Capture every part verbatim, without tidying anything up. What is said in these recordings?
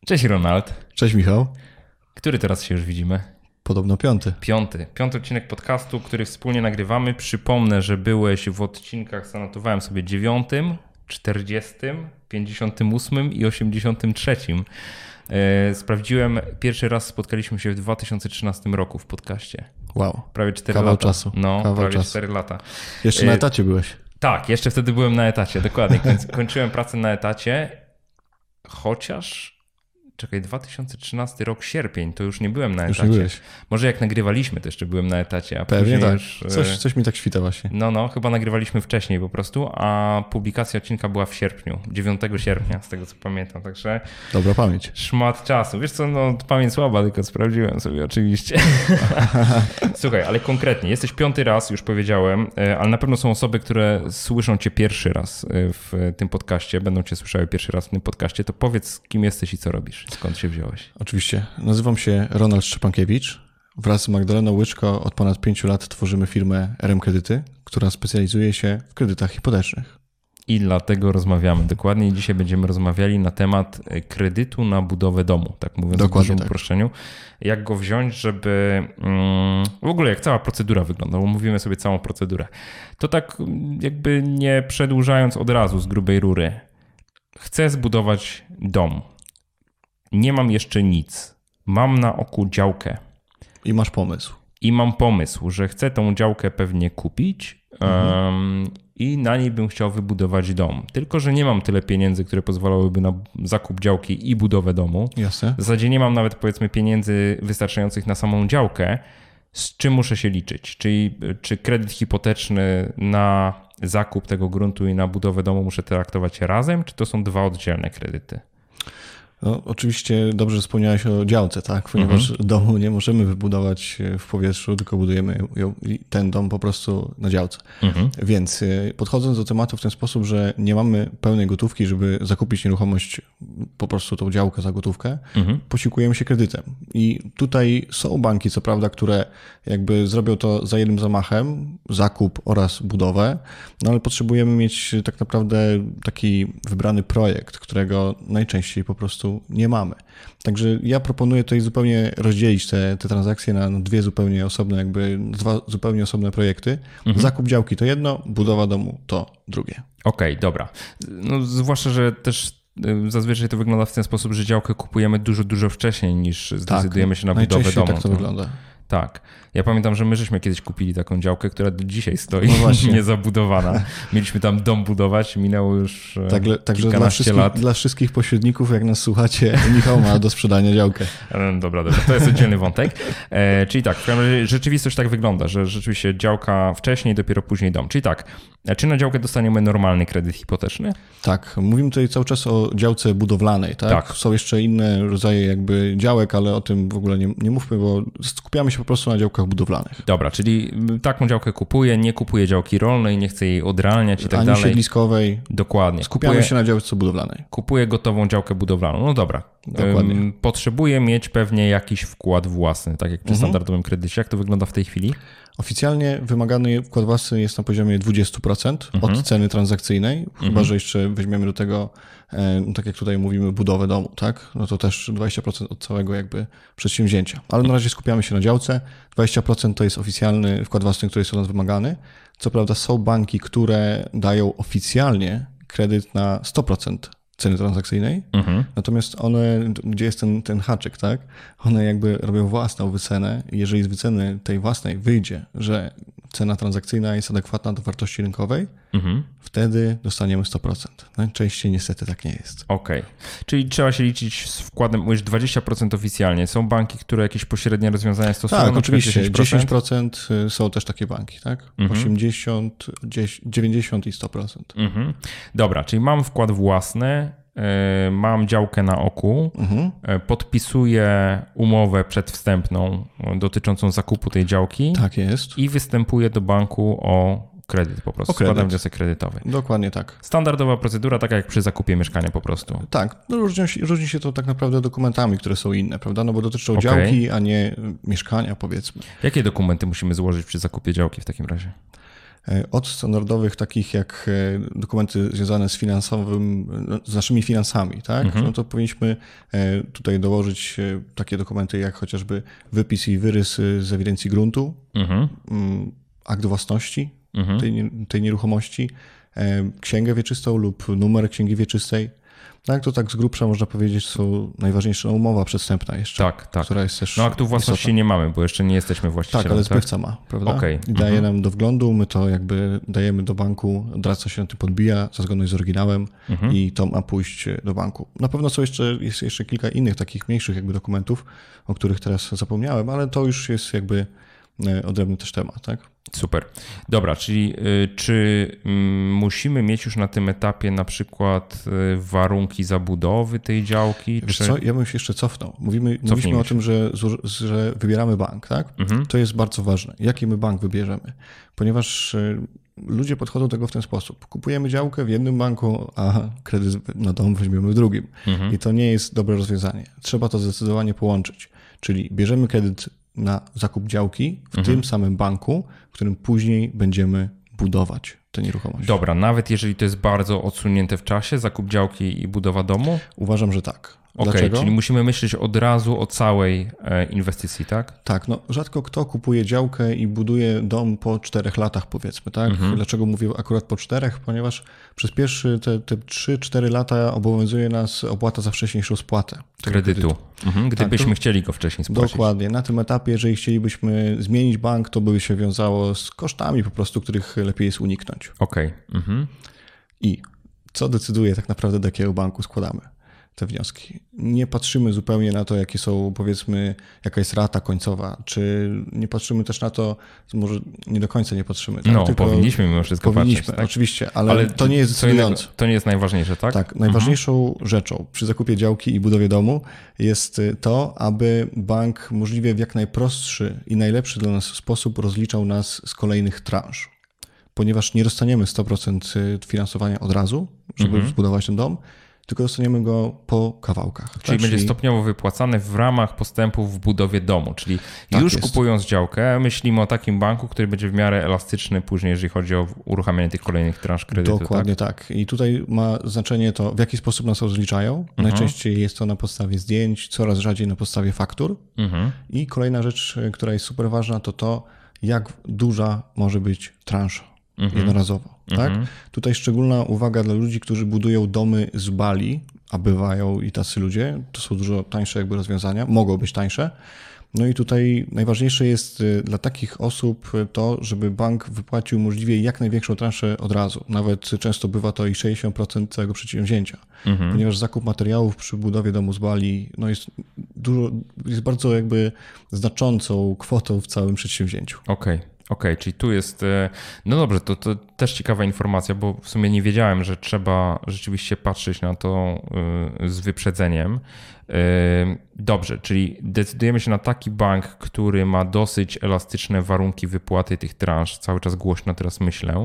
Cześć Ronald. Cześć Michał. Który teraz się już widzimy? Podobno piąty. Piąty. Piąty odcinek podcastu, który wspólnie nagrywamy. Przypomnę, że byłeś w odcinkach, zanotowałem sobie dziewiątym, czterdziestym, pięćdziesiątym ósmym i osiemdziesiątym trzecim. Sprawdziłem, pierwszy raz spotkaliśmy się w dwa tysiące trzynastym roku w podcaście. Wow. Prawie cztery Kawał lata. czasu. No, Kawał prawie czasu. cztery lata. Jeszcze na etacie byłeś. Tak, jeszcze wtedy byłem na etacie, dokładnie. Kończyłem pracę na etacie, chociaż... Czekaj, dwa tysiące trzynasty rok, sierpień, to już nie byłem na Już etacie. nie byłeś. Może jak nagrywaliśmy, to jeszcze byłem na etacie, a Pewnie później tak. już... Coś, coś mi tak świta właśnie. No, no, chyba nagrywaliśmy wcześniej po prostu, a publikacja odcinka była w sierpniu, dziewiątego sierpnia, z tego co pamiętam, także... Dobra pamięć. Szmat czasu. Wiesz co, no pamięć słaba, tylko sprawdziłem sobie oczywiście. Słuchaj, ale konkretnie, jesteś piąty raz, już powiedziałem, ale na pewno są osoby, które słyszą cię pierwszy raz w tym podcaście, będą cię słyszały pierwszy raz w tym podcaście, to powiedz, kim jesteś i co robisz, skąd się wziąłeś. Oczywiście. Nazywam się Ronald Szczepankiewicz. Wraz z Magdaleną Łyczko od ponad pięciu lat tworzymy firmę R M Kredyty, która specjalizuje się w kredytach hipotecznych. I dlatego rozmawiamy. Dokładnie dzisiaj będziemy rozmawiali na temat kredytu na budowę domu, tak mówiąc Dokładnie w dużym tak. uproszczeniu. Jak go wziąć, żeby... Mm, w ogóle jak cała procedura wygląda, bo mówimy sobie całą procedurę. To tak jakby nie przedłużając od razu z grubej rury. Chcę zbudować dom. Nie mam jeszcze nic. Mam na oku działkę. I masz pomysł. I mam pomysł, że chcę tą działkę pewnie kupić mhm. um, i na niej bym chciał wybudować dom. Tylko że nie mam tyle pieniędzy, które pozwalałyby na zakup działki i budowę domu. Jasne. W zasadzie nie mam nawet powiedzmy pieniędzy wystarczających na samą działkę. Z czym muszę się liczyć? Czyli czy kredyt hipoteczny na zakup tego gruntu i na budowę domu muszę traktować razem, czy to są dwa oddzielne kredyty? No, oczywiście dobrze że wspomniałeś o działce, tak? Ponieważ mhm. domu nie możemy wybudować w powietrzu, tylko budujemy ją, ten dom po prostu na działce. Mhm. Więc podchodząc do tematu w ten sposób, że nie mamy pełnej gotówki, żeby zakupić nieruchomość, po prostu tą działkę za gotówkę, mhm. posiłkujemy się kredytem. I tutaj są banki, co prawda, które jakby zrobią to za jednym zamachem, zakup oraz budowę, no ale potrzebujemy mieć tak naprawdę taki wybrany projekt, którego najczęściej po prostu nie mamy. Także ja proponuję tutaj zupełnie rozdzielić te, te transakcje na dwie zupełnie osobne, jakby dwa zupełnie osobne projekty. Mhm. Zakup działki to jedno, budowa domu to drugie. Okej, okay, dobra. No, zwłaszcza, że też zazwyczaj to wygląda w ten sposób, że działkę kupujemy dużo, dużo wcześniej niż zdecydujemy tak, się na budowę domu. Tak to, to wygląda. Tak. Ja pamiętam, że my żeśmy kiedyś kupili taką działkę, która do dzisiaj stoi no niezabudowana. Mieliśmy tam dom budować, minęło już tak, Także dla wszystkich, lat. Dla wszystkich pośredników, jak nas słuchacie, Michał ma do sprzedania działkę. Dobra, dobra, to jest oddzielny wątek. E, czyli tak, w każdym razie rzeczywistość tak wygląda, że rzeczywiście działka wcześniej, dopiero później dom. Czyli tak, czy na działkę dostaniemy normalny kredyt hipoteczny? Tak, mówimy tutaj cały czas o działce budowlanej, tak? tak. Są jeszcze inne rodzaje jakby działek, ale o tym w ogóle nie, nie mówmy, bo skupiamy się po prostu na działkach budowlanych. Dobra, czyli taką działkę kupuję, nie kupuję działki rolnej, nie chcę jej odrealniać i tak Ani dalej. Ani siedliskowej. Dokładnie. Skupiamy kupuję, się na działce budowlanej. Kupuję gotową działkę budowlaną. No dobra. Dokładnie. Potrzebuję mieć pewnie jakiś wkład własny, tak jak przy mhm. standardowym kredycie. Jak to wygląda w tej chwili? Oficjalnie wymagany wkład własny jest na poziomie dwadzieścia procent mhm. od ceny transakcyjnej, mhm. chyba że jeszcze weźmiemy do tego, tak jak tutaj mówimy, budowę domu, tak? No to też dwadzieścia procent od całego jakby przedsięwzięcia. Ale na razie skupiamy się na działce. dwadzieścia procent to jest oficjalny wkład własny, który jest od nas wymagany. Co prawda są banki, które dają oficjalnie kredyt na sto procent ceny transakcyjnej, mhm. natomiast one, gdzie jest ten, ten haczyk, tak? One jakby robią własną wycenę i jeżeli z wyceny tej własnej wyjdzie, że cena transakcyjna jest adekwatna do wartości rynkowej, mhm. wtedy dostaniemy sto procent. Najczęściej niestety tak nie jest. Okej. Okay. Czyli trzeba się liczyć z wkładem, mówisz dwadzieścia procent oficjalnie. Są banki, które jakieś pośrednie rozwiązania stosują? Tak, oczywiście. dziesięć procent? dziesięć procent są też takie banki, tak? Mhm. osiemdziesiąt, dziewięćdziesiąt i sto procent. Mhm. Dobra, czyli mam wkład własny, mam działkę na oku, mhm. podpisuję umowę przedwstępną dotyczącą zakupu tej działki. Tak jest. I występuję do banku o kredyt po prostu. Składam wniosek kredytowy. Dokładnie tak. Standardowa procedura, taka jak przy zakupie mieszkania po prostu. Tak. No różni, się, różni się to tak naprawdę dokumentami, które są inne, prawda? No bo dotyczą okay. działki, a nie mieszkania, powiedzmy. Jakie dokumenty musimy złożyć przy zakupie działki w takim razie? Od standardowych takich jak dokumenty związane z finansowym, z naszymi finansami, tak? Mhm. No to powinniśmy tutaj dołożyć takie dokumenty jak chociażby wypis i wyrys z ewidencji gruntu, mhm. akt własności mhm. tej, tej nieruchomości, księgę wieczystą lub numer księgi wieczystej. Tak, to tak z grubsza można powiedzieć, są najważniejsze, no, umowa przestępna jeszcze, tak, tak. która jest też No aktów własności istotna. Nie mamy, bo jeszcze nie jesteśmy właścicielem. Tak, ale zbywca tak? ma, prawda? Okay. I daje mhm. nam do wglądu, my to jakby dajemy do banku, doradca się na tym podbija za zgodność z oryginałem mhm. i to ma pójść do banku. Na pewno są jeszcze, jest jeszcze kilka innych takich mniejszych jakby dokumentów, o których teraz zapomniałem, ale to już jest jakby odrębny też temat, tak? Super. Dobra, czyli y, czy y, musimy mieć już na tym etapie na przykład y, warunki zabudowy tej działki? Wiesz czy... co, ja bym się jeszcze cofnął. Mówimy, mówiliśmy o tym, że, że wybieramy bank, tak? Mhm. To jest bardzo ważne. Jaki my bank wybierzemy? Ponieważ y, ludzie podchodzą do tego w ten sposób. Kupujemy działkę w jednym banku, a kredyt na dom weźmiemy w drugim. Mhm. I to nie jest dobre rozwiązanie. Trzeba to zdecydowanie połączyć. Czyli bierzemy kredyt na zakup działki w mhm. tym samym banku, w którym później będziemy budować tę nieruchomość. Dobra, nawet jeżeli to jest bardzo odsunięte w czasie, zakup działki i budowa domu? Uważam, że tak. Okej, okay, czyli musimy myśleć od razu o całej inwestycji, tak? Tak, no rzadko kto kupuje działkę i buduje dom po czterech latach, powiedzmy, tak? Mhm. Dlaczego mówię akurat po czterech? Ponieważ przez pierwsze te, te trzy cztery lata obowiązuje nas opłata za wcześniejszą spłatę kredytu. kredytu. Mhm, gdybyśmy tak, to, chcieli go wcześniej spłacić. Dokładnie. Na tym etapie, jeżeli chcielibyśmy zmienić bank, to by się wiązało z kosztami po prostu, których lepiej jest uniknąć. Okej. Okay. Mhm. I co decyduje tak naprawdę, do jakiego banku składamy te wnioski? Nie patrzymy zupełnie na to, jakie są, powiedzmy, jaka jest rata końcowa, czy nie patrzymy też na to, może nie do końca nie patrzymy. Tak? No, Tylko powinniśmy mimo wszystko powinniśmy, patrzeć. Tak? Oczywiście, ale, ale to nie jest decydujące. To nie jest najważniejsze, tak? Tak, najważniejszą mhm. rzeczą przy zakupie działki i budowie domu jest to, aby bank możliwie w jak najprostszy i najlepszy dla nas sposób rozliczał nas z kolejnych transz. Ponieważ nie dostaniemy sto procent finansowania od razu, żeby mhm. zbudować ten dom, tylko dostaniemy go po kawałkach. Czyli tak? będzie stopniowo wypłacane w ramach postępów w budowie domu. Czyli tak już jest. Kupując działkę, myślimy o takim banku, który będzie w miarę elastyczny później, jeżeli chodzi o uruchamianie tych kolejnych transz kredytu. Dokładnie tak? tak. I tutaj ma znaczenie to, w jaki sposób nas rozliczają. Mhm. Najczęściej jest to na podstawie zdjęć, coraz rzadziej na podstawie faktur. Mhm. I kolejna rzecz, która jest super ważna, to to, jak duża może być transza. Mhm. Jednorazowo, tak? Mhm. Tutaj szczególna uwaga dla ludzi, którzy budują domy z Bali, a bywają i tacy ludzie, to są dużo tańsze jakby rozwiązania, mogą być tańsze. No i tutaj najważniejsze jest dla takich osób to, żeby bank wypłacił możliwie jak największą transzę od razu. Nawet często bywa to i sześćdziesiąt procent całego przedsięwzięcia, mhm. ponieważ zakup materiałów przy budowie domu z Bali no jest dużo, jest bardzo jakby znaczącą kwotą w całym przedsięwzięciu. Okej. Okay. Okej, okay, czyli tu jest, no dobrze, to, to też ciekawa informacja, bo w sumie nie wiedziałem, że trzeba rzeczywiście patrzeć na to z wyprzedzeniem. Dobrze, czyli decydujemy się na taki bank, który ma dosyć elastyczne warunki wypłaty tych transz, cały czas głośno teraz myślę.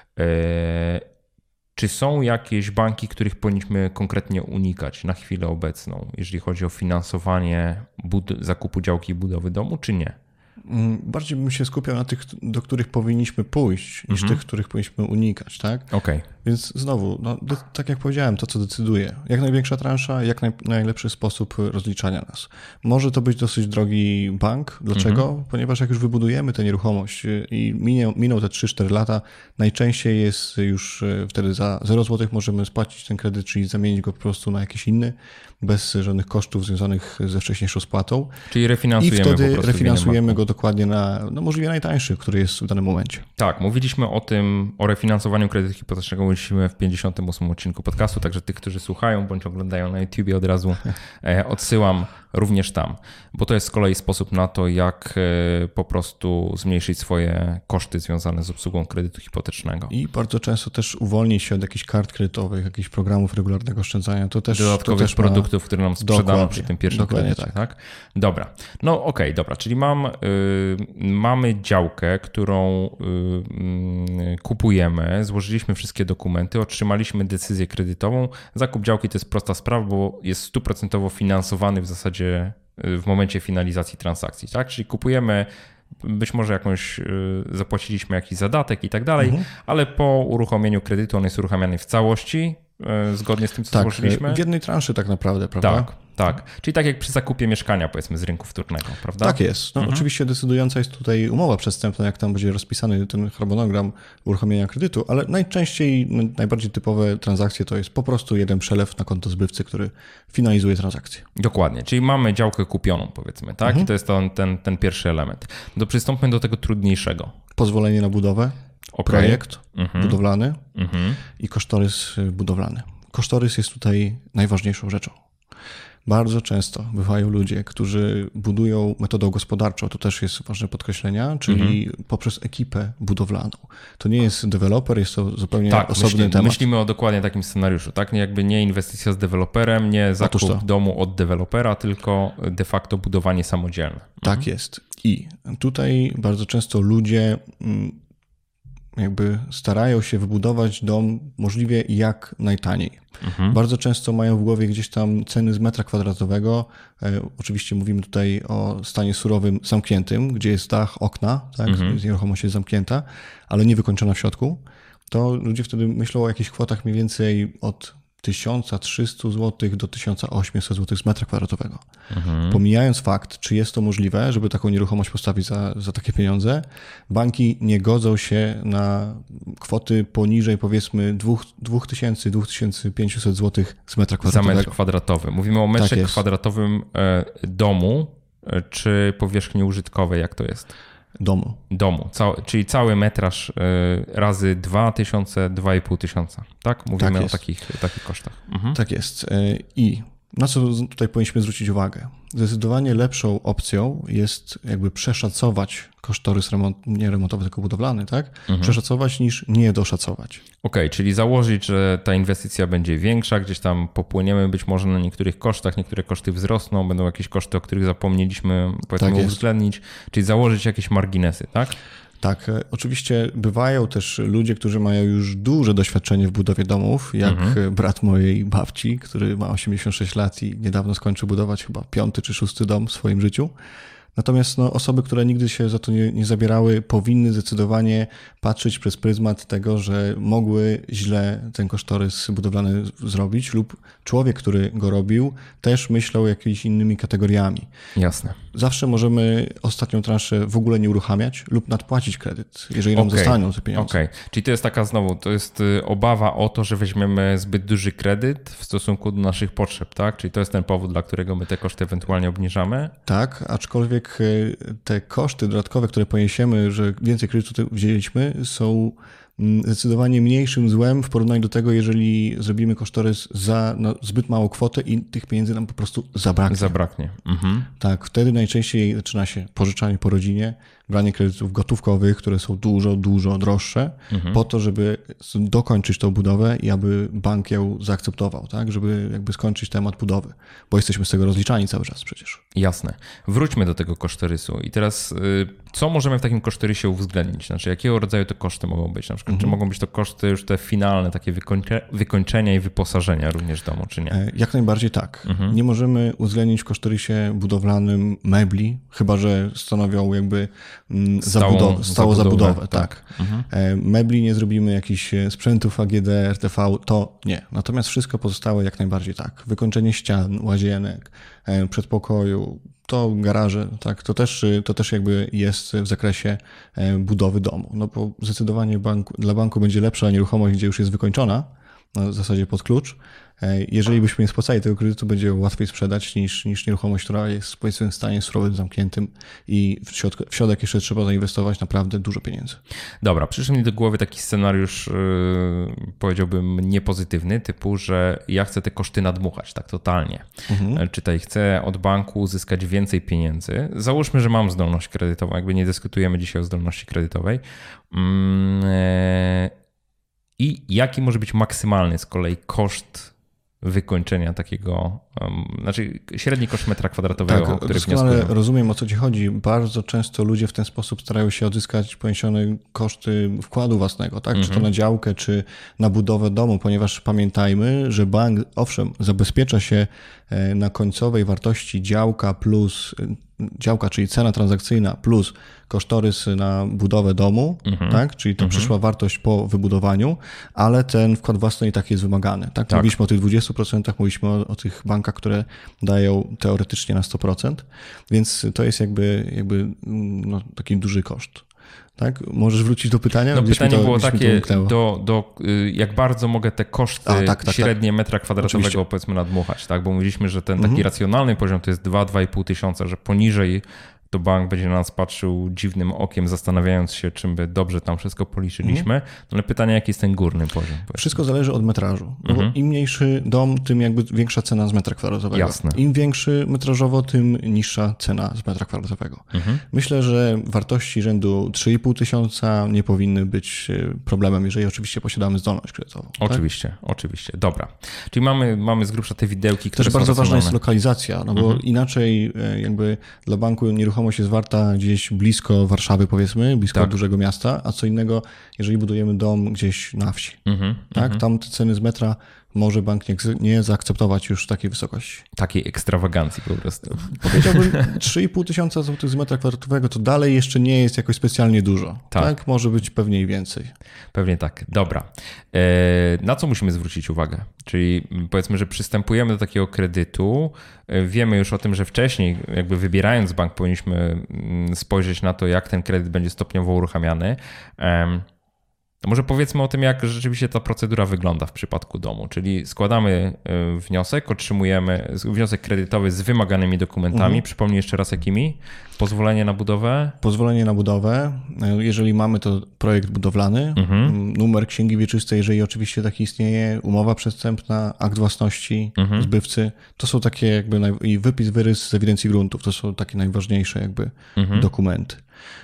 Czy są jakieś banki, których powinniśmy konkretnie unikać na chwilę obecną, jeżeli chodzi o finansowanie bud- zakupu działki i budowy domu, czy nie? Bardziej bym się skupiał na tych, do których powinniśmy pójść, niż mhm. tych, których powinniśmy unikać, tak? Okej. Okay. Więc znowu, no, de- tak jak powiedziałem, to co decyduje. Jak największa transza, jak naj- najlepszy sposób rozliczania nas. Może to być dosyć drogi bank. Dlaczego? Mhm. Ponieważ jak już wybudujemy tę nieruchomość i miną, miną te trzy cztery lata, najczęściej jest już wtedy za zero złotych możemy spłacić ten kredyt, czyli zamienić go po prostu na jakiś inny, bez żadnych kosztów związanych ze wcześniejszą spłatą. Czyli refinansujemy I wtedy po prostu refinansujemy go dokładnie na no możliwie najtańszy, który jest w danym momencie. Tak, mówiliśmy o tym, o refinansowaniu kredytu hipotecznego mówiliśmy w pięćdziesiątym ósmym odcinku podcastu, także tych, którzy słuchają bądź oglądają na YouTubie, od razu odsyłam również tam, bo to jest z kolei sposób na to, jak po prostu zmniejszyć swoje koszty związane z obsługą kredytu hipotecznego. I bardzo często też uwolnić się od jakichś kart kredytowych, jakichś programów regularnego oszczędzania. To też, Dodatkowych to też produktów, ma... które nam sprzedano dokładnie, przy tym pierwszym kredycie. Tak. tak? Dobra, no okej, okay, dobra, czyli mam, y, mamy działkę, którą y, y, kupujemy, złożyliśmy wszystkie dokumenty, otrzymaliśmy decyzję kredytową. Zakup działki to jest prosta sprawa, bo jest stuprocentowo finansowany w zasadzie w momencie finalizacji transakcji, tak? Czyli kupujemy Być może jakąś zapłaciliśmy jakiś zadatek i tak dalej, mhm. ale po uruchomieniu kredytu on jest uruchamiany w całości, zgodnie z tym, co tak, złożyliśmy. W jednej transzy tak naprawdę, prawda? Tak, tak. Czyli tak jak przy zakupie mieszkania, powiedzmy, z rynku wtórnego, prawda? Tak jest. No, mhm. Oczywiście decydująca jest tutaj umowa przestępna, jak tam będzie rozpisany ten harmonogram uruchomienia kredytu, ale najczęściej, najbardziej typowe transakcje to jest po prostu jeden przelew na konto zbywcy, który finalizuje transakcję. Dokładnie, czyli mamy działkę kupioną, powiedzmy, tak? Mhm. I to jest to, ten, ten pierwszy element. To przystąpmy do tego trudniejszego. Pozwolenie na budowę, okay. projekt mhm. budowlany mhm. i kosztorys budowlany. Kosztorys jest tutaj najważniejszą rzeczą. Bardzo często bywają ludzie, którzy budują metodą gospodarczą, to też jest ważne podkreślenia, czyli mhm. poprzez ekipę budowlaną. To nie jest deweloper, jest to zupełnie tak, osobny myśli, temat. Myślimy o dokładnie takim scenariuszu, tak? Nie jakby nie inwestycja z deweloperem, nie zakup domu od dewelopera, tylko de facto budowanie samodzielne. Tak mhm. jest. I tutaj bardzo często ludzie jakby starają się wybudować dom możliwie jak najtaniej. Mhm. Bardzo często mają w głowie gdzieś tam ceny z metra kwadratowego. E, oczywiście mówimy tutaj o stanie surowym zamkniętym, gdzie jest dach, okna, tak? Mhm. Nieruchomość jest zamknięta, ale nie wykończona w środku. To ludzie wtedy myślą o jakichś kwotach mniej więcej od tysiąc trzysta złotych do tysiąc osiemset złotych z metra kwadratowego. Mhm. Pomijając fakt, czy jest to możliwe, żeby taką nieruchomość postawić za, za takie pieniądze, banki nie godzą się na kwoty poniżej powiedzmy dwa tysiące do dwa tysiące pięćset złotych z metra kwadratowego. Za metr kwadratowy. Mówimy o metrze tak kwadratowym domu czy powierzchni użytkowej, jak to jest? Domu. Domu, Cał, czyli cały metraż y, razy dwa tysiące, dwa i pół tysiąca, tak? Mówimy tak o takich, takich kosztach. Mhm. Tak jest. I na co tutaj powinniśmy zwrócić uwagę? Zdecydowanie lepszą opcją jest jakby przeszacować kosztorys remont, nie remontowy, tylko budowlany, tak? Mhm. Przeszacować niż nie doszacować. Okej, okay, czyli założyć, że ta inwestycja będzie większa, gdzieś tam popłyniemy być może na niektórych kosztach, niektóre koszty wzrosną, będą jakieś koszty, o których zapomnieliśmy powiedzmy tak uwzględnić, czyli założyć jakieś marginesy, tak? Tak, oczywiście bywają też ludzie, którzy mają już duże doświadczenie w budowie domów, jak mhm. brat mojej babci, który ma osiemdziesiąt sześć lat i niedawno skończył budować chyba piąty czy szósty dom w swoim życiu. Natomiast no, osoby, które nigdy się za to nie, nie zabierały, powinny zdecydowanie patrzeć przez pryzmat tego, że mogły źle ten kosztorys budowlany zrobić lub człowiek, który go robił, też myślał jakimiś innymi kategoriami. Jasne. Zawsze możemy ostatnią transzę w ogóle nie uruchamiać lub nadpłacić kredyt, jeżeli nam okay. zostaną te pieniądze. Okej, okay. Czyli to jest taka znowu, to jest obawa o to, że weźmiemy zbyt duży kredyt w stosunku do naszych potrzeb, tak? Czyli to jest ten powód, dla którego my te koszty ewentualnie obniżamy? Tak, aczkolwiek te koszty dodatkowe, które poniesiemy, że więcej kredytu wzięliśmy, są zdecydowanie mniejszym złem w porównaniu do tego, jeżeli zrobimy kosztorys za no, zbyt małą kwotę i tych pieniędzy nam po prostu zabraknie. Zabraknie. Mhm. Tak, wtedy najczęściej zaczyna się pożyczanie po rodzinie, branie kredytów gotówkowych, które są dużo, dużo droższe, mhm. po to, żeby dokończyć tą budowę i aby bank ją zaakceptował, tak, żeby jakby skończyć temat budowy, bo jesteśmy z tego rozliczani cały czas przecież. Jasne. Wróćmy do tego kosztorysu i teraz co możemy w takim kosztorysie uwzględnić? Znaczy jakiego rodzaju to koszty mogą być? Na przykład mhm. czy mogą być to koszty już te finalne, takie wykończe, wykończenia i wyposażenia również domu, czy nie? Jak najbardziej tak. Mhm. Nie możemy uwzględnić w kosztorysie budowlanym mebli, chyba że stanowią jakby Stałą, zabudow- stałą zabudowę, zabudowę. Tak. tak. Mhm. Mebli nie zrobimy jakichś sprzętów A G D, R T V, to nie. Natomiast wszystko pozostałe jak najbardziej tak. Wykończenie ścian, łazienek, przedpokoju, to garaże, tak, to też, to też jakby jest w zakresie budowy domu. No bo zdecydowanie banku, dla banku będzie lepsza nieruchomość, gdzie już jest wykończona, w zasadzie pod klucz. Jeżeli byśmy nie spłacali tego kredytu, będzie ją łatwiej sprzedać niż, niż nieruchomość, która jest powiedzmy w stanie surowym, zamkniętym i w, środ, w środek jeszcze trzeba zainwestować naprawdę dużo pieniędzy. Dobra, przyszedł mi do głowy taki scenariusz, yy, powiedziałbym niepozytywny, typu, że ja chcę te koszty nadmuchać, tak totalnie. Mhm. Czytaj, chcę od banku uzyskać więcej pieniędzy. Załóżmy, że mam zdolność kredytową, jakby nie dyskutujemy dzisiaj o zdolności kredytowej. Yy, I jaki może być maksymalny z kolei koszt wykończenia takiego, um, znaczy średni koszt metra kwadratowego, tak, który wnioskują. Ale rozumiem, o co ci chodzi. Bardzo często ludzie w ten sposób starają się odzyskać poniesione koszty wkładu własnego, tak? Mm-hmm. Czy to na działkę, czy na budowę domu, ponieważ pamiętajmy, że bank, owszem, zabezpiecza się na końcowej wartości działka plus działka, czyli cena transakcyjna plus kosztorys na budowę domu, mhm. tak? Czyli to mhm. przyszła wartość po wybudowaniu, ale ten wkład własny i tak jest wymagany. Tak? tak. Mówiliśmy o tych dwudziestu procentach, mówiliśmy o, o tych bankach, które dają teoretycznie na sto procent, więc to jest jakby, jakby no, taki duży koszt. Tak? Możesz wrócić do pytania? No pytanie to, było takie, do, do, jak bardzo mogę te koszty A, tak, tak, średnie tak. metra kwadratowego Oczywiście. powiedzmy nadmuchać, tak? Bo mówiliśmy, że ten taki mhm. racjonalny poziom to jest dwa do dwóch i pół tysiąca, że poniżej to bank będzie na nas patrzył dziwnym okiem, zastanawiając się, czym by dobrze tam wszystko policzyliśmy. Mhm. No ale pytanie, jaki jest ten górny poziom? Powiedzmy. Wszystko zależy od metrażu. No mhm. bo im mniejszy dom, tym jakby większa cena z metra kwadratowego. Jasne. Im większy metrażowo, tym niższa cena z metra kwadratowego. Mhm. Myślę, że wartości rzędu trzy i pół tysiąca nie powinny być problemem, jeżeli oczywiście posiadamy zdolność kredytową. Oczywiście, tak? oczywiście. Dobra. Czyli mamy, mamy z grubsza te widełki, które Też są bardzo ważna racjonalne. jest lokalizacja, no bo mhm. inaczej jakby dla banku nieruchomość jest warta gdzieś blisko Warszawy, powiedzmy, blisko tak. dużego miasta, a co innego, jeżeli budujemy dom gdzieś na wsi. Mm-hmm, tak? Mm-hmm. Tam te ceny z metra może bank nie, nie zaakceptować już takiej wysokości. Takiej ekstrawagancji po prostu. Powiedziałbym, trzy i pół tysiąca złotych z metra kwadratowego to dalej jeszcze nie jest jakoś specjalnie dużo. Tak. tak? Może być pewnie i więcej. Pewnie tak. Dobra. Na co musimy zwrócić uwagę? Czyli powiedzmy, że przystępujemy do takiego kredytu. Wiemy już o tym, że wcześniej jakby wybierając bank powinniśmy spojrzeć na to, jak ten kredyt będzie stopniowo uruchamiany. To może powiedzmy o tym, jak rzeczywiście ta procedura wygląda w przypadku domu. Czyli składamy wniosek, otrzymujemy wniosek kredytowy z wymaganymi dokumentami. Mhm. Przypomnij jeszcze raz jakimi? Pozwolenie na budowę? Pozwolenie na budowę. Jeżeli mamy to projekt budowlany, mhm. numer księgi wieczystej, jeżeli oczywiście taki istnieje, umowa przestępna, akt własności mhm. zbywcy. To są takie jakby naj... i wypis, wyrys z ewidencji gruntów. To są takie najważniejsze jakby mhm. dokumenty.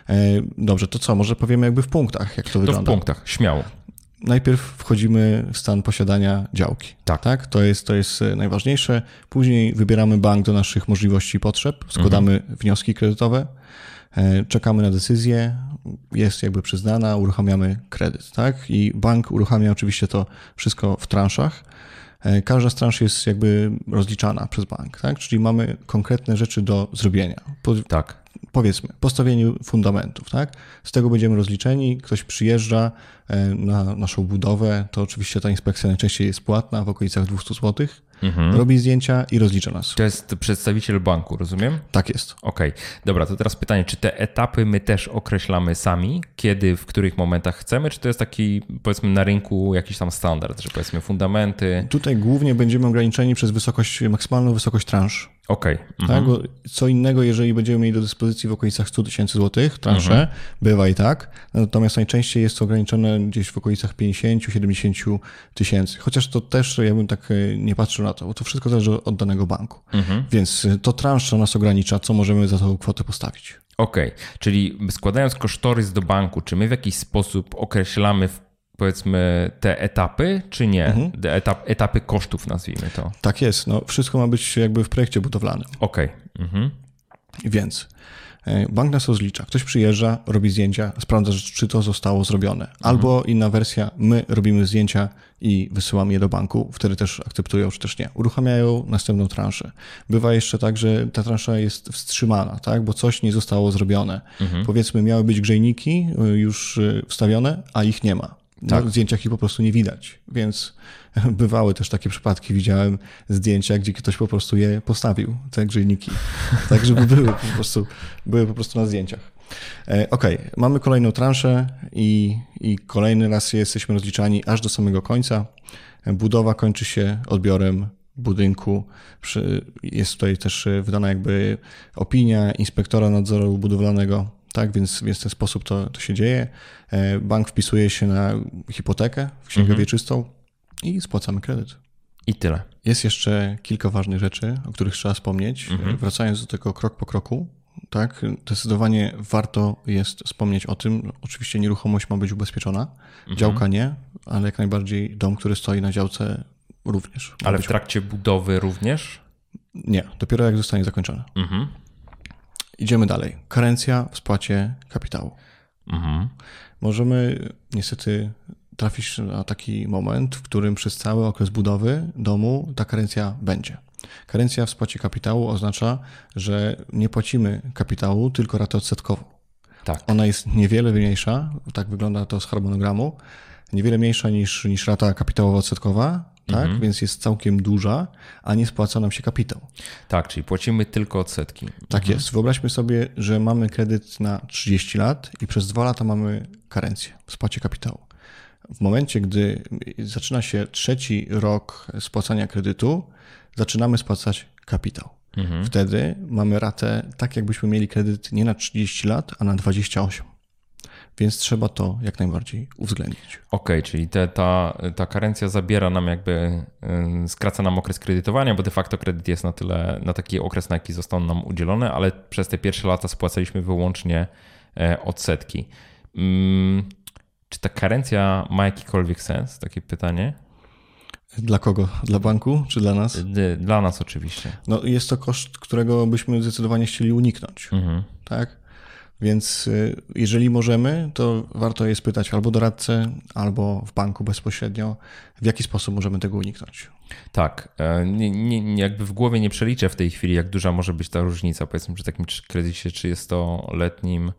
Dobrze, to co? Może powiemy jakby w punktach, jak to, to wygląda. To w punktach, śmiało. Najpierw wchodzimy w stan posiadania działki. Tak. tak? To jest, to jest najważniejsze. Później wybieramy bank do naszych możliwości i potrzeb, składamy mhm. wnioski kredytowe, czekamy na decyzję, jest jakby przyznana, uruchamiamy kredyt. Tak? I bank uruchamia oczywiście to wszystko w transzach. Każda z transz jest jakby rozliczana przez bank, tak? Czyli mamy konkretne rzeczy do zrobienia. Po, tak. Powiedzmy, postawieniu fundamentów, tak? Z tego będziemy rozliczeni, ktoś przyjeżdża na naszą budowę, to oczywiście ta inspekcja najczęściej jest płatna, w okolicach dwieście złotych, mhm. robi zdjęcia i rozlicza nas. To jest przedstawiciel banku, rozumiem? Tak jest. Okej, okay. Dobra, to teraz pytanie, czy te etapy my też określamy sami, kiedy, w których momentach chcemy, czy to jest taki, powiedzmy, na rynku jakiś tam standard, że powiedzmy fundamenty? Tutaj głównie będziemy ograniczeni przez wysokość, maksymalną wysokość transz. Okej. Okay. Tak, bo co innego, jeżeli będziemy mieli do dyspozycji w okolicach sto tysięcy złotych transze, mhm. bywa i tak, natomiast najczęściej jest to ograniczone gdzieś w okolicach pięćdziesiąt do siedemdziesięciu tysięcy. Chociaż to też ja bym tak nie patrzył na to, bo to wszystko zależy od danego banku. Mhm. Więc to transza nas ogranicza, co możemy za tą kwotę postawić. Okej, okay. Czyli składając kosztorys do banku, czy my w jakiś sposób określamy w powiedzmy te etapy, czy nie? Mhm. Etap, etapy kosztów, nazwijmy to. Tak jest. No, wszystko ma być jakby w projekcie budowlanym. Okej. Okay. Mhm. Więc bank nas rozlicza. Ktoś przyjeżdża, robi zdjęcia, sprawdza, czy to zostało zrobione. Albo mhm. inna wersja, my robimy zdjęcia i wysyłamy je do banku. Wtedy też akceptują, czy też nie. Uruchamiają następną transzę. Bywa jeszcze tak, że ta transza jest wstrzymana, tak? Bo coś nie zostało zrobione. Mhm. Powiedzmy, miały być grzejniki już wstawione, a ich nie ma. Tak. Na zdjęciach ich po prostu nie widać, więc bywały też takie przypadki, widziałem zdjęcia, gdzie ktoś po prostu je postawił, te grzejniki, tak żeby były po prostu, były po prostu na zdjęciach. Okej, okay. Mamy kolejną transzę i, i kolejny raz jesteśmy rozliczani aż do samego końca. Budowa kończy się odbiorem budynku. Jest tutaj też wydana jakby opinia inspektora nadzoru budowlanego. Tak, więc, więc w ten sposób to, to się dzieje. Bank wpisuje się na hipotekę w księgę mhm. wieczystą i spłacamy kredyt. I tyle. Jest jeszcze kilka ważnych rzeczy, o których trzeba wspomnieć. Mhm. Wracając do tego krok po kroku, tak, zdecydowanie warto jest wspomnieć o tym. Oczywiście nieruchomość ma być ubezpieczona, mhm. działka nie, ale jak najbardziej dom, który stoi na działce również. Ale w trakcie budowy również? Nie, dopiero jak zostanie zakończona. Mhm. Idziemy dalej. Karencja w spłacie kapitału. Mhm. Możemy niestety trafić na taki moment, w którym przez cały okres budowy domu ta karencja będzie. Karencja w spłacie kapitału oznacza, że nie płacimy kapitału, tylko ratę odsetkową. Tak. Ona jest niewiele mniejsza, tak wygląda to z harmonogramu, niewiele mniejsza niż, niż rata kapitałowo-odsetkowa, tak? Mhm. Więc jest całkiem duża, a nie spłaca nam się kapitał. Tak, czyli płacimy tylko odsetki. Tak mhm. jest. Wyobraźmy sobie, że mamy kredyt na trzydzieści lat i przez dwa lata mamy karencję w spłacie kapitału. W momencie, gdy zaczyna się trzeci rok spłacania kredytu, zaczynamy spłacać kapitał. Mhm. Wtedy mamy ratę tak, jakbyśmy mieli kredyt nie na trzydzieści lat, a na dwadzieścia osiem. Więc trzeba to jak najbardziej uwzględnić. Okej, okay, czyli te, ta, ta karencja zabiera nam jakby, yy, skraca nam okres kredytowania, bo de facto kredyt jest na tyle, na taki okres, na jaki został nam udzielony, ale przez te pierwsze lata spłacaliśmy wyłącznie e, odsetki. Yy, czy ta karencja ma jakikolwiek sens? Takie pytanie. Dla kogo? Dla banku czy dla nas? Dla nas oczywiście. No jest to koszt, którego byśmy zdecydowanie chcieli uniknąć. Mhm. Tak? Więc jeżeli możemy, to warto je spytać albo doradcę, albo w banku bezpośrednio, w jaki sposób możemy tego uniknąć. Tak. Nie, nie, jakby w głowie nie przeliczę w tej chwili, jak duża może być ta różnica. Powiedzmy, przy takim kredycie trzydziestoletnim,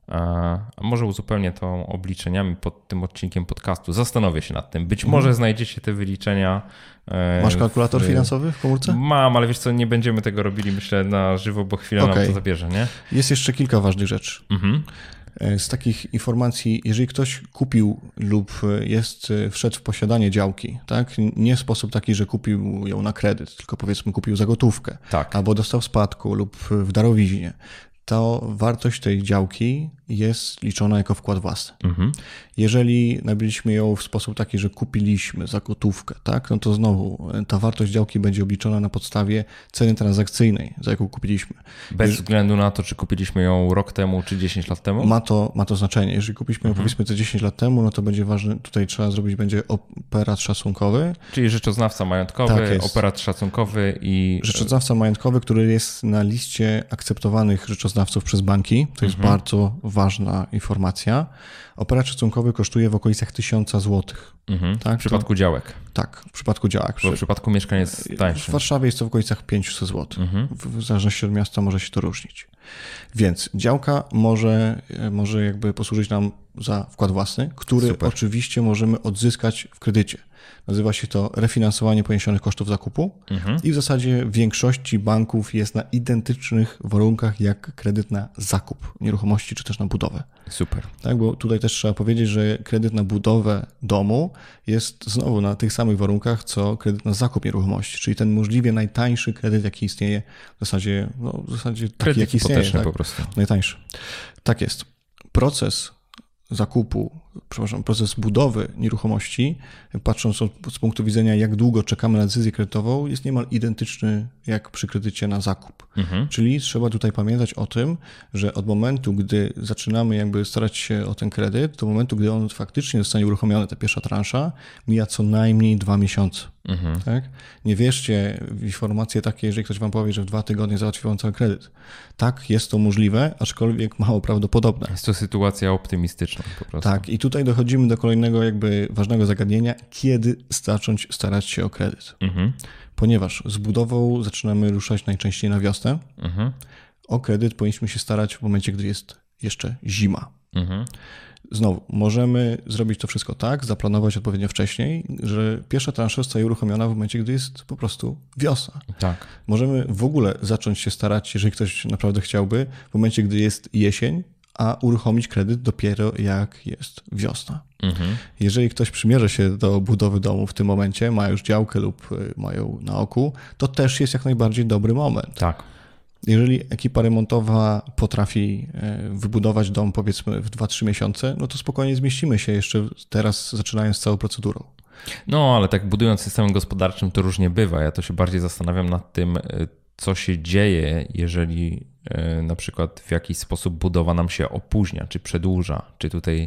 a może uzupełnię to obliczeniami pod tym odcinkiem podcastu. Zastanowię się nad tym. Być może mhm. znajdziecie te wyliczenia. Masz kalkulator w, finansowy w komórce? Mam, ale wiesz co, nie będziemy tego robili, myślę, na żywo, bo chwilę okay. nam to zabierze, nie? Jest jeszcze kilka ważnych rzeczy. Mhm. Z takich informacji, jeżeli ktoś kupił lub jest, wszedł w posiadanie działki, tak? Nie w sposób taki, że kupił ją na kredyt, tylko powiedzmy kupił za gotówkę, tak. albo dostał w spadku lub w darowiźnie, to wartość tej działki jest liczona jako wkład własny. Mhm. Jeżeli nabyliśmy ją w sposób taki, że kupiliśmy za gotówkę, tak, no to znowu ta wartość działki będzie obliczona na podstawie ceny transakcyjnej, za jaką kupiliśmy. Bez Jeż... względu na to, czy kupiliśmy ją rok temu, czy dziesięć lat temu? Ma to, ma to znaczenie. Jeżeli kupiliśmy ją mhm. powiedzmy te dziesięć lat temu, no to będzie ważne, tutaj trzeba zrobić będzie operat szacunkowy. Czyli rzeczoznawca majątkowy, tak operat szacunkowy i... Rzeczoznawca majątkowy, który jest na liście akceptowanych rzeczoznawców przez banki. To jest mhm. bardzo ważna informacja. Operat szacunkowy kosztuje w okolicach tysiąca złotych. Mhm. Tak? W przypadku to, działek. Tak, w przypadku działek. Bo w przypadku mieszkań jest tańszy. W Warszawie jest to w okolicach pięćset złotych. Mhm. W zależności od miasta może się to różnić. Więc działka może, może jakby posłużyć nam za wkład własny, który Super. Oczywiście możemy odzyskać w kredycie. Nazywa się to refinansowanie poniesionych kosztów zakupu mhm. i w zasadzie w większości banków jest na identycznych warunkach jak kredyt na zakup nieruchomości czy też na budowę. Super. Tak, bo tutaj też trzeba powiedzieć, że kredyt na budowę domu jest znowu na tych samych warunkach, co kredyt na zakup nieruchomości, czyli ten możliwie najtańszy kredyt, jaki istnieje, w zasadzie, no, w zasadzie taki, kredyt jaki istnieje. Tak? po prostu. Najtańszy. Tak jest. Proces zakupu, przepraszam, proces budowy nieruchomości, patrząc z punktu widzenia, jak długo czekamy na decyzję kredytową, jest niemal identyczny jak przy kredycie na zakup. Mhm. Czyli trzeba tutaj pamiętać o tym, że od momentu, gdy zaczynamy jakby starać się o ten kredyt, do momentu, gdy on faktycznie zostanie uruchomiony, ta pierwsza transza, mija co najmniej dwa miesiące. Mhm. Tak? Nie wierzcie w informacje takie, jeżeli ktoś wam powie, że w dwa tygodnie załatwi wam cały kredyt. Tak, jest to możliwe, aczkolwiek mało prawdopodobne. Jest to sytuacja optymistyczna po prostu. Tak, i tutaj dochodzimy do kolejnego jakby ważnego zagadnienia, kiedy zacząć starać się o kredyt. Mhm. Ponieważ z budową zaczynamy ruszać najczęściej na wiosnę, mhm. o kredyt powinniśmy się starać w momencie, gdy jest jeszcze zima. Mhm. Znowu, możemy zrobić to wszystko tak, zaplanować odpowiednio wcześniej, że pierwsza transza zostaje uruchomiona w momencie, gdy jest po prostu wiosna. Tak. Możemy w ogóle zacząć się starać, jeżeli ktoś naprawdę chciałby, w momencie, gdy jest jesień, a uruchomić kredyt dopiero jak jest wiosna. Mhm. Jeżeli ktoś przymierza się do budowy domu w tym momencie, ma już działkę lub mają na oku, to też jest jak najbardziej dobry moment. Tak. Jeżeli ekipa remontowa potrafi wybudować dom powiedzmy w dwa trzy miesiące, no to spokojnie zmieścimy się jeszcze teraz zaczynając całą procedurą. No, ale tak budując systemem gospodarczym to różnie bywa. Ja to się bardziej zastanawiam nad tym, co się dzieje, jeżeli na przykład w jakiś sposób budowa nam się opóźnia, czy przedłuża, czy tutaj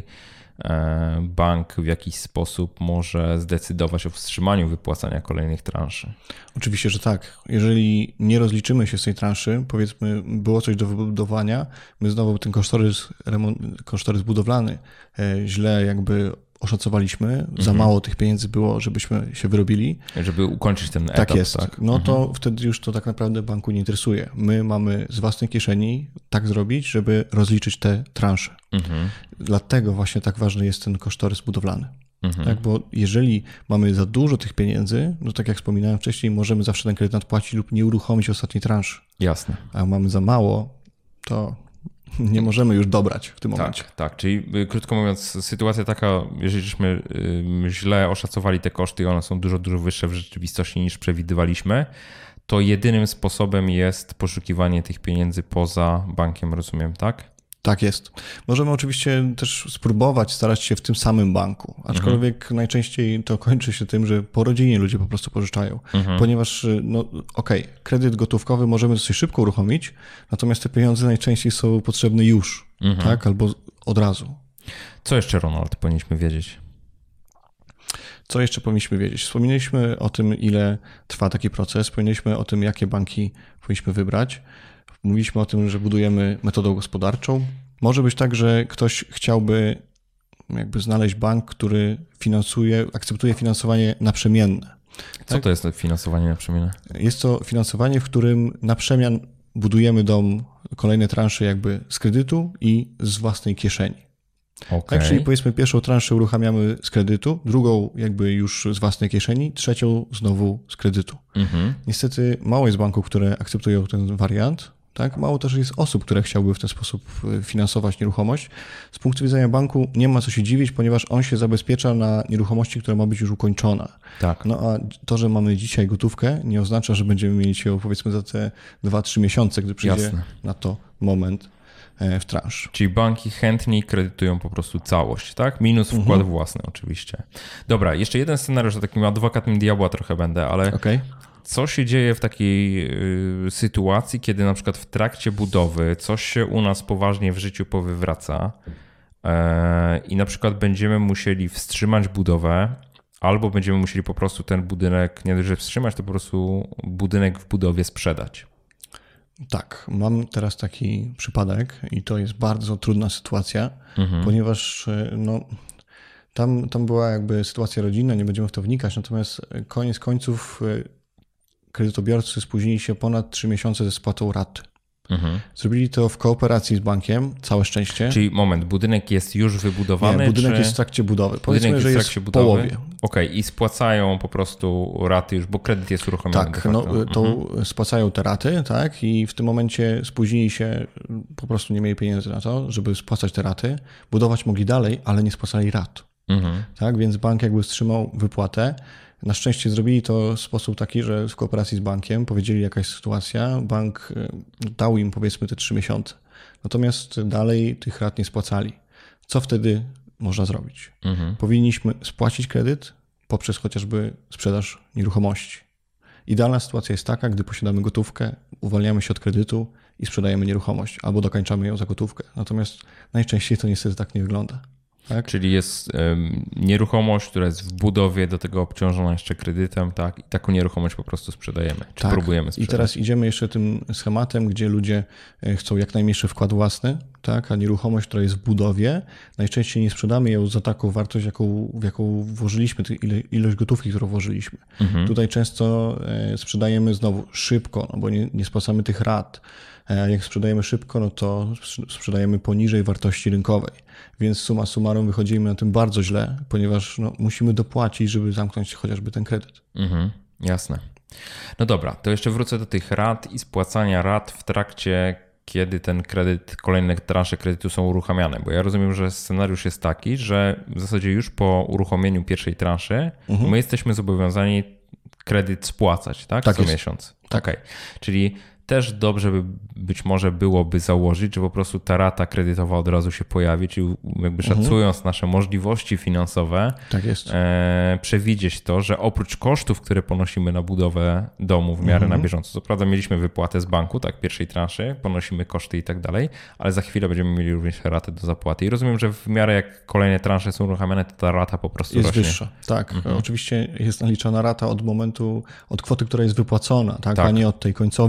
bank w jakiś sposób może zdecydować o wstrzymaniu wypłacania kolejnych transzy. Oczywiście, że tak. Jeżeli nie rozliczymy się z tej transzy, powiedzmy było coś do wybudowania, my znowu ten kosztorys, remont, kosztorys budowlany źle jakby oszacowaliśmy, mhm. za mało tych pieniędzy było, żebyśmy się wyrobili. Żeby ukończyć ten etap. Tak jest. Tak? No to mhm. wtedy już to tak naprawdę banku nie interesuje. My mamy z własnej kieszeni tak zrobić, żeby rozliczyć te transze. Mhm. Dlatego właśnie tak ważny jest ten kosztorys budowlany. Mhm. Tak, bo jeżeli mamy za dużo tych pieniędzy, no tak jak wspominałem wcześniej, możemy zawsze ten kredyt nadpłacić lub nie uruchomić ostatniej transzy. Jasne. A jak mamy za mało, to nie możemy już dobrać w tym momencie. Tak, tak. Czyli krótko mówiąc, sytuacja taka, jeżeliśmy źle oszacowali te koszty i one są dużo, dużo wyższe w rzeczywistości niż przewidywaliśmy, to jedynym sposobem jest poszukiwanie tych pieniędzy poza bankiem, rozumiem, tak? Tak jest. Możemy oczywiście też spróbować starać się w tym samym banku, aczkolwiek mhm. najczęściej to kończy się tym, że po rodzinie ludzie po prostu pożyczają, mhm. ponieważ no okej, okay, kredyt gotówkowy możemy dosyć szybko uruchomić, natomiast te pieniądze najczęściej są potrzebne już, mhm. tak, albo od razu. Co jeszcze, Ronald, powinniśmy wiedzieć? Co jeszcze powinniśmy wiedzieć? Wspomnieliśmy o tym, ile trwa taki proces, wspomnieliśmy o tym, jakie banki powinniśmy wybrać. Mówiliśmy o tym, że budujemy metodą gospodarczą. Może być tak, że ktoś chciałby jakby znaleźć bank, który finansuje, akceptuje finansowanie naprzemienne. Co tak? to jest finansowanie naprzemienne? Jest to finansowanie, w którym na przemian budujemy dom, kolejne transze jakby z kredytu i z własnej kieszeni. Okay. Tak, czyli powiedzmy pierwszą transzę uruchamiamy z kredytu, drugą jakby już z własnej kieszeni, trzecią znowu z kredytu. Mhm. Niestety mało jest banków, które akceptują ten wariant. Tak? Mało też jest osób, które chciałyby w ten sposób finansować nieruchomość. Z punktu widzenia banku nie ma co się dziwić, ponieważ on się zabezpiecza na nieruchomości, która ma być już ukończona. Tak. No a to, że mamy dzisiaj gotówkę, nie oznacza, że będziemy mieli ją powiedzmy za te dwa trzy miesiące, gdy przyjdzie Jasne. na to moment w transz. Czyli banki chętniej kredytują po prostu całość, tak? Minus wkład mhm. własny oczywiście. Dobra, jeszcze jeden scenariusz, takim adwokatem diabła trochę będę, ale okay. co się dzieje w takiej y, sytuacji, kiedy na przykład w trakcie budowy coś się u nas poważnie w życiu powywraca y, i na przykład będziemy musieli wstrzymać budowę albo będziemy musieli po prostu ten budynek, nie dość, że wstrzymać, to po prostu budynek w budowie sprzedać. Tak, mam teraz taki przypadek i to jest bardzo trudna sytuacja, mhm. ponieważ no, tam, tam była jakby sytuacja rodzinna, nie będziemy w to wnikać, natomiast koniec końców kredytobiorcy spóźnili się ponad trzy miesiące ze spłatą raty. Mhm. Zrobili to w kooperacji z bankiem, całe szczęście. Czyli moment, budynek jest już wybudowany? Nie, budynek czy... jest w trakcie budowy. Powiedzmy, budynek że jest w trakcie budowy. Połowie. Okej, okay. I spłacają po prostu raty już, bo kredyt jest uruchomiony. Tak, no, to mhm. spłacają te raty, tak, i w tym momencie spóźnili się, po prostu nie mieli pieniędzy na to, żeby spłacać te raty. Budować mogli dalej, ale nie spłacali rat. Mhm. Tak, więc bank jakby wstrzymał wypłatę. Na szczęście zrobili to w sposób taki, że w kooperacji z bankiem powiedzieli, jaka jest sytuacja. Bank dał im powiedzmy te trzy miesiące. Natomiast dalej tych rat nie spłacali. Co wtedy można zrobić? Mhm. Powinniśmy spłacić kredyt poprzez chociażby sprzedaż nieruchomości. Idealna sytuacja jest taka, gdy posiadamy gotówkę, uwalniamy się od kredytu i sprzedajemy nieruchomość albo dokańczamy ją za gotówkę. Natomiast najczęściej to niestety tak nie wygląda. Tak? Czyli jest um, nieruchomość, która jest w budowie, do tego obciążona jeszcze kredytem, tak? I taką nieruchomość po prostu sprzedajemy, czy tak. próbujemy sprzedać. I teraz idziemy jeszcze tym schematem, gdzie ludzie chcą jak najmniejszy wkład własny, tak? A nieruchomość, która jest w budowie, najczęściej nie sprzedamy ją za taką wartość, jaką, w jaką włożyliśmy, ilość gotówki, którą włożyliśmy. Mhm. Tutaj często sprzedajemy znowu szybko, no bo nie, nie spłacamy tych rat. A jak sprzedajemy szybko, no to sprzedajemy poniżej wartości rynkowej. Więc summa summarum wychodzimy na tym bardzo źle, ponieważ no, musimy dopłacić, żeby zamknąć chociażby ten kredyt. Mhm, jasne. No dobra, to jeszcze wrócę do tych rat i spłacania rat w trakcie, kiedy ten kredyt, kolejne transze kredytu są uruchamiane. Bo ja rozumiem, że scenariusz jest taki, że w zasadzie już po uruchomieniu pierwszej transzy mhm. my jesteśmy zobowiązani kredyt spłacać, tak? Tak co jest. miesiąc. Tak. Okay. Czyli też dobrze by być może byłoby założyć, że po prostu ta rata kredytowa od razu się pojawi, czyli jakby szacując mhm. nasze możliwości finansowe, tak jest. E, przewidzieć to, że oprócz kosztów, które ponosimy na budowę domu w miarę mhm. na bieżąco, co prawda mieliśmy wypłatę z banku, tak, pierwszej transzy, ponosimy koszty i tak dalej, ale za chwilę będziemy mieli również ratę do zapłaty i rozumiem, że w miarę jak kolejne transze są uruchamiane, to ta rata po prostu jest rośnie. wyższa. Tak, mhm. oczywiście jest naliczana rata od momentu, od kwoty, która jest wypłacona, tak, tak. a nie od tej końcowej, to jest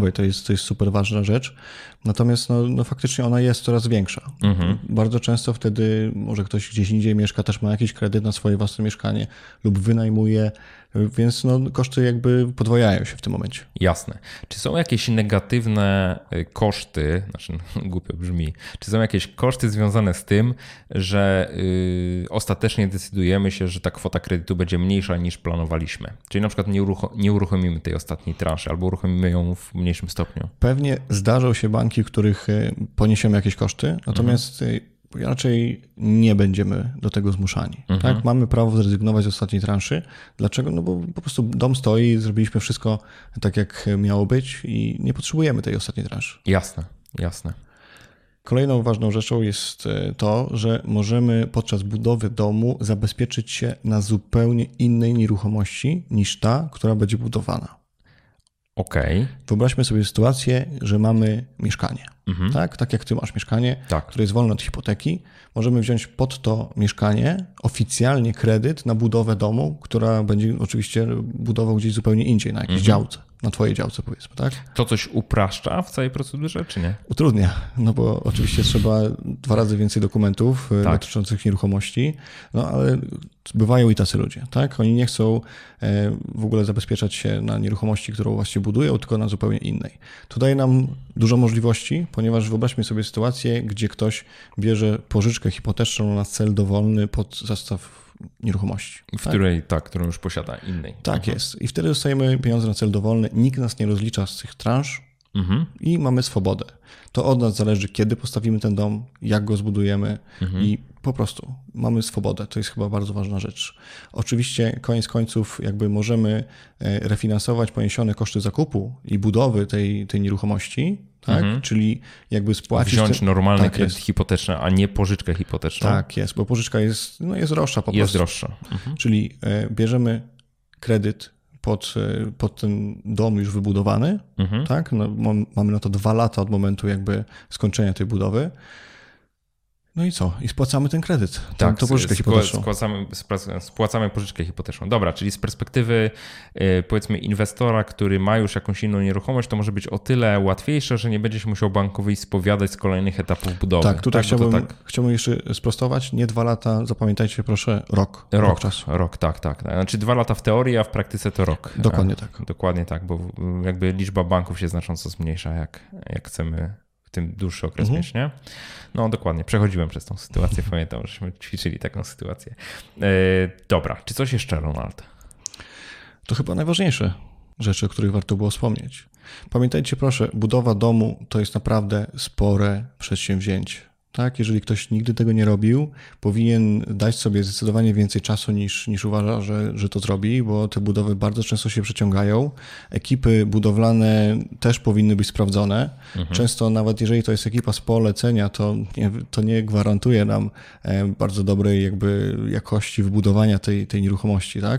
to jest super ważna rzecz. Natomiast no, no faktycznie ona jest coraz większa. Mhm. Bardzo często wtedy może ktoś gdzieś indziej mieszka, też ma jakiś kredyt na swoje własne mieszkanie lub wynajmuje, więc no, koszty jakby podwajają się w tym momencie. Jasne. Czy są jakieś negatywne koszty, znaczy głupio brzmi, czy są jakieś koszty związane z tym, że yy, ostatecznie decydujemy się, że ta kwota kredytu będzie mniejsza niż planowaliśmy? Czyli na przykład nie, uruchom- nie uruchomimy tej ostatniej transzy albo uruchomimy ją w mniejszym stopniu. Pewnie zdarzą się banki, w których poniesiemy jakieś koszty, natomiast mhm. raczej nie będziemy do tego zmuszani. Mhm. Tak? Mamy prawo zrezygnować z ostatniej transzy. Dlaczego? No bo po prostu dom stoi, zrobiliśmy wszystko tak, jak miało być i nie potrzebujemy tej ostatniej transzy. Jasne, jasne. Kolejną ważną rzeczą jest to, że możemy podczas budowy domu zabezpieczyć się na zupełnie innej nieruchomości niż ta, która będzie budowana. Okej. Okay. Wyobraźmy sobie sytuację, że mamy mieszkanie. Mhm. Tak? Tak jak ty masz mieszkanie, tak. które jest wolne od hipoteki, możemy wziąć pod to mieszkanie oficjalnie kredyt na budowę domu, która będzie oczywiście budował gdzieś zupełnie indziej, na jakiejś mhm. działce, na twojej działce powiedzmy. Tak? To coś upraszcza w całej procedurze, czy nie? Utrudnia, no bo oczywiście trzeba dwa razy więcej dokumentów tak. dotyczących nieruchomości, no ale bywają i tacy ludzie, tak? Oni nie chcą w ogóle zabezpieczać się na nieruchomości, którą właściwie budują, tylko na zupełnie innej. To daje nam dużo możliwości, ponieważ wyobraźmy sobie sytuację, gdzie ktoś bierze pożyczkę hipoteczną na cel dowolny pod zastaw nieruchomości. W tak? której, tak, którą już posiada innej. Tak mhm. jest. I wtedy dostajemy pieniądze na cel dowolny, nikt nas nie rozlicza z tych transz mhm. i mamy swobodę. To od nas zależy, kiedy postawimy ten dom, jak go zbudujemy mhm. i po prostu mamy swobodę. To jest chyba bardzo ważna rzecz. Oczywiście koniec końców jakby możemy refinansować poniesione koszty zakupu i budowy tej, tej nieruchomości, tak? Mhm. Czyli jakby spłacić... Wziąć ten... normalny tak kredyt jest. hipoteczny, a nie pożyczkę hipoteczną. Tak jest, bo pożyczka jest, no jest droższa po jest prostu. Jest droższa. Mhm. Czyli bierzemy kredyt pod, pod ten dom już wybudowany, mhm. tak? No, mamy na to dwa lata od momentu jakby skończenia tej budowy. No i co? I spłacamy ten kredyt, tak, to pożyczkę hipoteczną. Spłacamy, spłacamy pożyczkę hipoteczną. Dobra, czyli z perspektywy powiedzmy inwestora, który ma już jakąś inną nieruchomość, to może być o tyle łatwiejsze, że nie będzie się musiał bankowi spowiadać z kolejnych etapów budowy. Tak, tutaj tak, chciałbym, tak... chciałbym jeszcze sprostować. Nie dwa lata, zapamiętajcie proszę, rok. Rok, rok czasu. Rok, tak, tak. Znaczy dwa lata w teorii, a w praktyce to rok. Dokładnie tak. Dokładnie tak, bo jakby liczba banków się znacząco zmniejsza, jak, jak chcemy w tym dłuższy okres mhm. mieć, nie? No dokładnie, przechodziłem przez tą sytuację, pamiętam, żeśmy ćwiczyli taką sytuację. Yy, dobra, czy coś jeszcze, Ronald? To chyba najważniejsze rzeczy, o których warto było wspomnieć. Pamiętajcie proszę, budowa domu to jest naprawdę spore przedsięwzięcie. Tak? Jeżeli ktoś nigdy tego nie robił, powinien dać sobie zdecydowanie więcej czasu niż, niż uważa, że, że to zrobi, bo te budowy bardzo często się przeciągają. Ekipy budowlane też powinny być sprawdzone. Mhm. Często nawet jeżeli to jest ekipa z polecenia, to nie, to nie gwarantuje nam bardzo dobrej jakby jakości wybudowania tej, tej nieruchomości. Tak?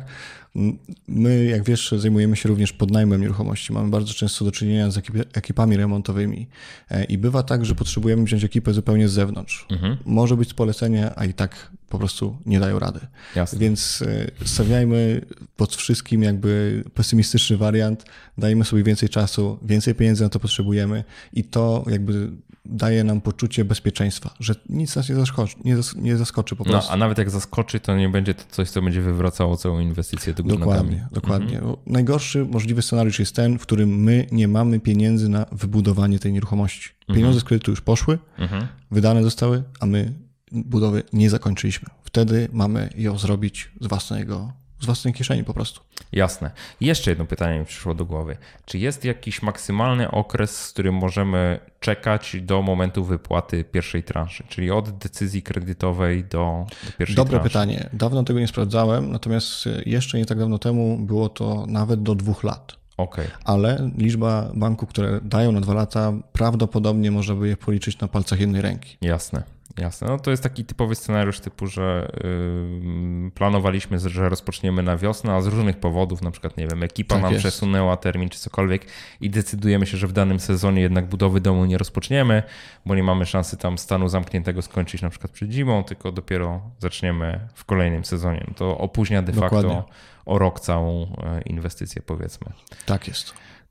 My, jak wiesz, zajmujemy się również podnajmem nieruchomości. Mamy bardzo często do czynienia z ekipami remontowymi i bywa tak, że potrzebujemy wziąć ekipę zupełnie z zewnątrz. Mhm. Może być z polecenia, a i tak po prostu nie dają rady. Jasne. Więc stawiajmy pod wszystkim jakby pesymistyczny wariant, dajmy sobie więcej czasu, więcej pieniędzy na to potrzebujemy i to jakby daje nam poczucie bezpieczeństwa, że nic nas nie zaskoczy, nie, zas, nie zaskoczy po prostu. No, a nawet jak zaskoczy, to nie będzie to coś, co będzie wywracało całą inwestycję do góry Dokładnie, nogami. dokładnie. Mhm. Najgorszy możliwy scenariusz jest ten, w którym my nie mamy pieniędzy na wybudowanie tej nieruchomości. Pieniądze mhm. z kredytu już poszły, mhm. wydane zostały, a my budowy nie zakończyliśmy. Wtedy mamy ją zrobić z własnego z własnej kieszeni po prostu. Jasne. Jeszcze jedno pytanie mi przyszło do głowy. Czy jest jakiś maksymalny okres, z którym możemy czekać do momentu wypłaty pierwszej transzy? Czyli od decyzji kredytowej do, do pierwszej Dobre transzy? pytanie. Dawno tego nie sprawdzałem, natomiast jeszcze nie tak dawno temu było to nawet do dwóch lat. Okay. Ale liczba banków, które dają na dwa lata, prawdopodobnie można by je policzyć na palcach jednej ręki. Jasne. Jasne, no to jest taki typowy scenariusz typu, że yy, planowaliśmy, że rozpoczniemy na wiosnę, a z różnych powodów, na przykład, nie wiem, ekipa tak nam jest. przesunęła termin czy cokolwiek i decydujemy się, że w danym sezonie jednak budowy domu nie rozpoczniemy, bo nie mamy szansy tam stanu zamkniętego skończyć na przykład przed zimą, tylko dopiero zaczniemy w kolejnym sezonie. No to opóźnia de Dokładnie. facto o rok całą inwestycję, powiedzmy. Tak jest.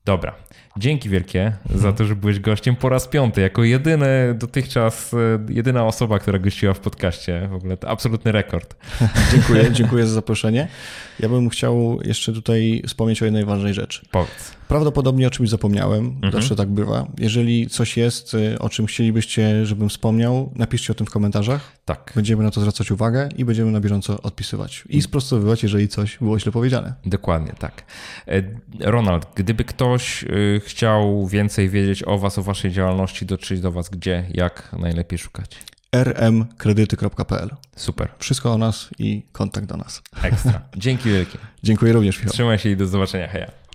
Dobra. Dzięki wielkie za to, że byłeś gościem po raz piąty. Jako jedyny dotychczas, jedyna osoba, która gościła w podcaście. W ogóle to absolutny rekord. Dziękuję, dziękuję za zaproszenie. Ja bym chciał jeszcze tutaj wspomnieć o jednej ważnej rzeczy. Powiedz. Prawdopodobnie o czymś zapomniałem, mhm. zawsze tak bywa. Jeżeli coś jest, o czym chcielibyście, żebym wspomniał, napiszcie o tym w komentarzach. Tak. Będziemy na to zwracać uwagę i będziemy na bieżąco odpisywać. I sprostowywać, jeżeli coś było źle powiedziane. Dokładnie, tak. Ronald, gdyby ktoś chciał więcej wiedzieć o was, o waszej działalności, dotrzeć do was gdzie, jak najlepiej szukać? r m kredyty kropka p l. Super. Wszystko o nas i kontakt do nas. Ekstra. Dzięki wielkie. Dziękuję również, Michał. Trzymaj się i do zobaczenia. Heja.